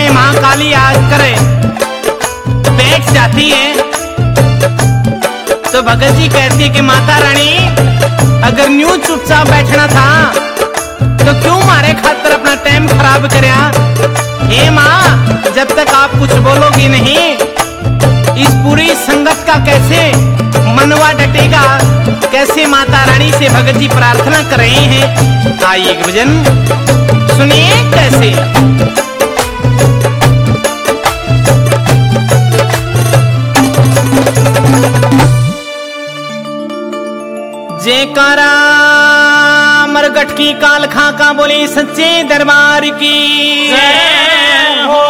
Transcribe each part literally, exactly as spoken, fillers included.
माँ काली आकर बैठ जाती है तो भगत जी कहती है कि माता रानी, अगर न्यू चुपचाप बैठना था तो क्यों मारे खातर अपना टाइम खराब करया। ए माँ, जब तक आप कुछ बोलोगी नहीं इस पूरी संगत का कैसे मनवा डटेगा, कैसे माता रानी से भगत जी प्रार्थना कर रहे हैं। आइए गुरुजन सुनिए कैसे। जयकारा मरगट की काल खाका बोली सच्चे दरबार की जय हो।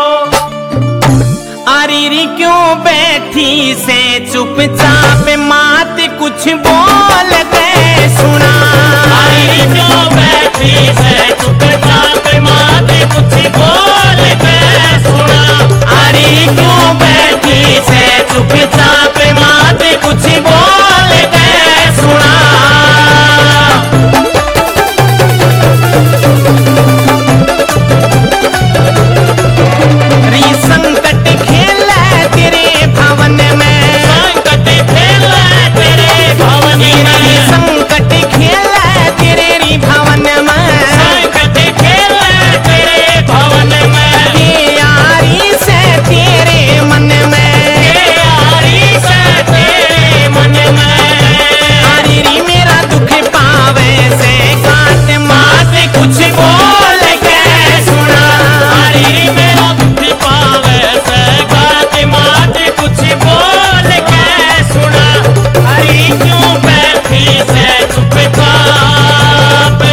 आरीरी क्यों बैठी से चुपचाप मात कुछ बोल के सुना। आरीरी क्यों बैठी से चुपचाप मात कुछ बोल के सुना। आरीरी क्यों बैठी से चुपचाप मात कुछ बोल के सुना। री संकट खेला तेरे भवन में, संकट खेला तेरे भवन में, संकट खेला तेरे री भवन में, संकट खेला तेरे भवन में, ये यारी से तेरे मन में, ये यारी से तेरे मन में। आरीरी मेरा दुख पावे से काट मात कुछ बोल के सुना। आरीरी मेरा दुख पावे से गात मात कुछ बोल के सुना। आरीरी क्यों बैठी से चुपचाप।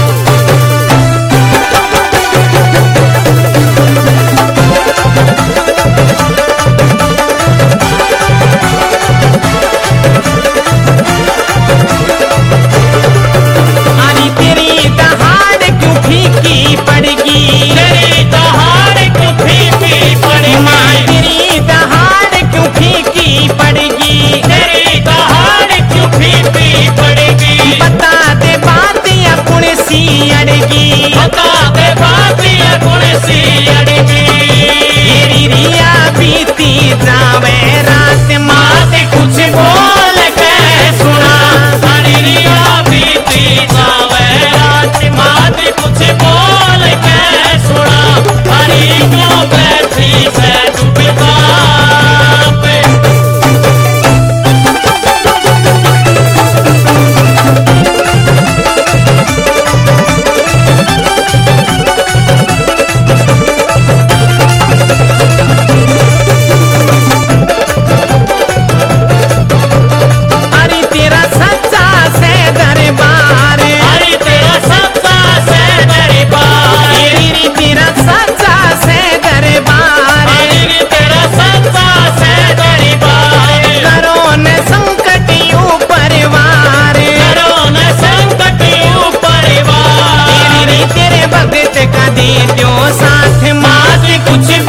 आरी तेरी दहाड़ क्यों फीकी पड़गी। तेरी दहाड़ क्यों फीकी माँ पड़ेगी। तेरी दहाड़ क्यों फीकी पड़गी। तेरी दहाड़ क्यों फीकी पड़ेगी। बता दे बात या पुण्य सी अड़गी। बता दे बात ये गुण सी अड़गी। तेरी रिया बीती जावे रात मात कुछ बोल के सुना। हरिया बीती जावे रात मात कुछ बोल के सुना। हरी क्यों बैठी से चुपचाप। अरे तेरा सच्चा से दरबार। हरी तेरा सच्चा से दरबार। तेरी तेरा सच्चा से दरबार। हरी तेरा सच्चा से दरबार। करो न संकट ऊपर वार। करो न संकट ऊपर वार। तेरी तेरे भगत का दे दो साथ मात कुछ